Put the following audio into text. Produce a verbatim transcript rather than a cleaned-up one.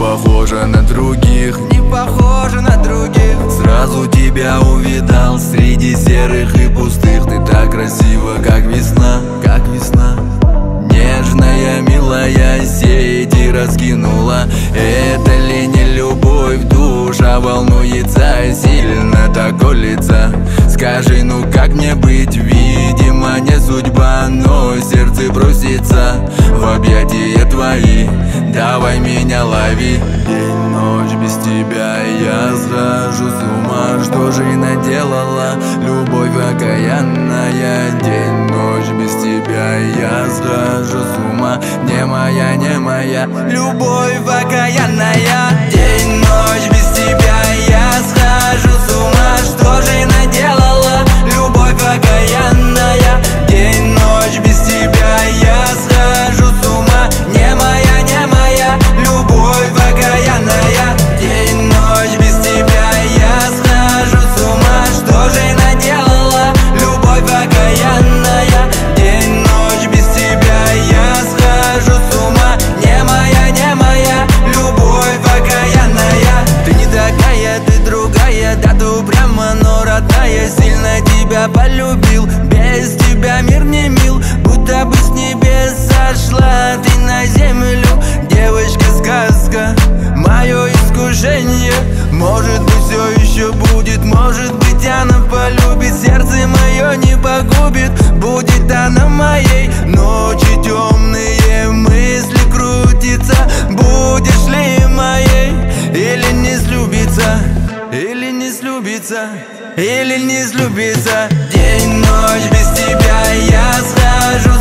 похожа на других, не похожа на других. Сразу тебя увидал среди серых и пустых. Ты так красива, как весна, как весна. Нежная, милая, сети раскинула. Это ли не любовь? Душа волнуется сильно, так колется. Скажи, ну как мне быть? Видимо, не судьба, но сердце просится в объятия твои. Давай меня лови. День, ночь без тебя я схожу с ума. Что же наделала любовь окаянная? День, ночь без тебя я схожу с ума. Не моя, не моя любовь окаянная. День, ночь без тебя я схожу с ума. Что же наделала любовь окаянная? День, ночь без тебя я схожу с ума. Не моя, не моя любовь окаянная. День, ночь без тебя я схожу с ума. Что же наделала любовь окаянная? День, ночь без тебя я схожу с ума. Не моя, не моя любовь окаянная. Ты не такая, ты другая, да ты упряма, но родная. Сильно тебя полюбил, без тебя мир не мил. Будто бы с небес сошла ты на землю. Девочка-сказка, мое искушение. Может быть все еще будет, может быть она полюбит. Сердце мое не погубит, будет она моей. Ночи темные, мысли крутятся. Будешь ли моей или не слюбиться? Или не слюбиться? Или не слюбиться? День, ночь без тебя я схожу